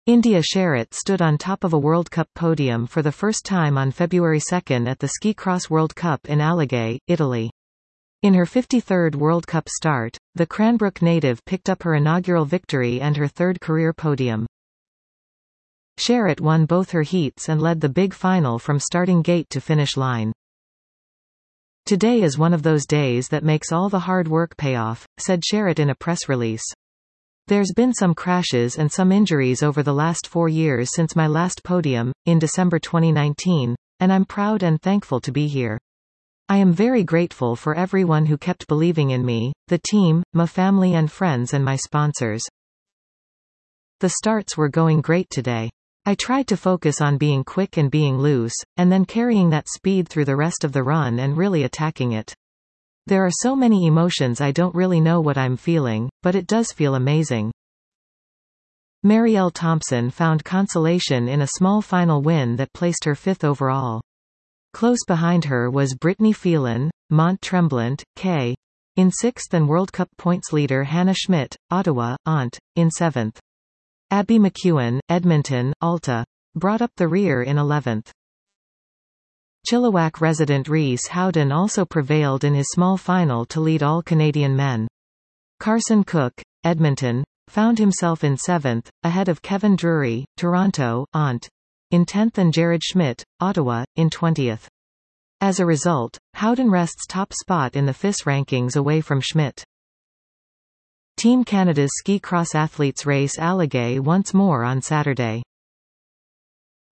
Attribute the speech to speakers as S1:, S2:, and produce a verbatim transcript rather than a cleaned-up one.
S1: India Sherratt stood on top of a World Cup podium for the first time on February second at the Ski Cross World Cup in Alleghe, Italy. In her fifty-third World Cup start, the Cranbrook native picked up her inaugural victory and her third career podium. Sherratt won both her heats and led the big final from starting gate to finish line. "Today is one of those days that makes all the hard work pay off," said Sherratt in a press release. "There's been some crashes and some injuries over the last four years since my last podium, in December twenty nineteen, and I'm proud and thankful to be here. I am very grateful for everyone who kept believing in me, the team, my family and friends and my sponsors. The starts were going great today. I tried to focus on being quick and being loose, and then carrying that speed through the rest of the run and really attacking it. There are so many emotions I don't really know what I'm feeling, but it does feel amazing." Marielle Thompson found consolation in a small final win that placed her fifth overall. Close behind her was Brittany Phelan, Mont Tremblant, K. in sixth and World Cup points leader Hannah Schmidt, Ottawa, Ont, in seventh. Abby McEwen, Edmonton, Alta, brought up the rear in eleventh. Chilliwack resident Reese Howden also prevailed in his small final to lead all Canadian men. Carson Cook, Edmonton, found himself in seventh, ahead of Kevin Drury, Toronto, Ont, in tenth and Jared Schmidt, Ottawa, in twentieth. As a result, Howden rests top spot in the F I S rankings away from Schmidt. Team Canada's ski cross athletes race Alleghe once more on Saturday.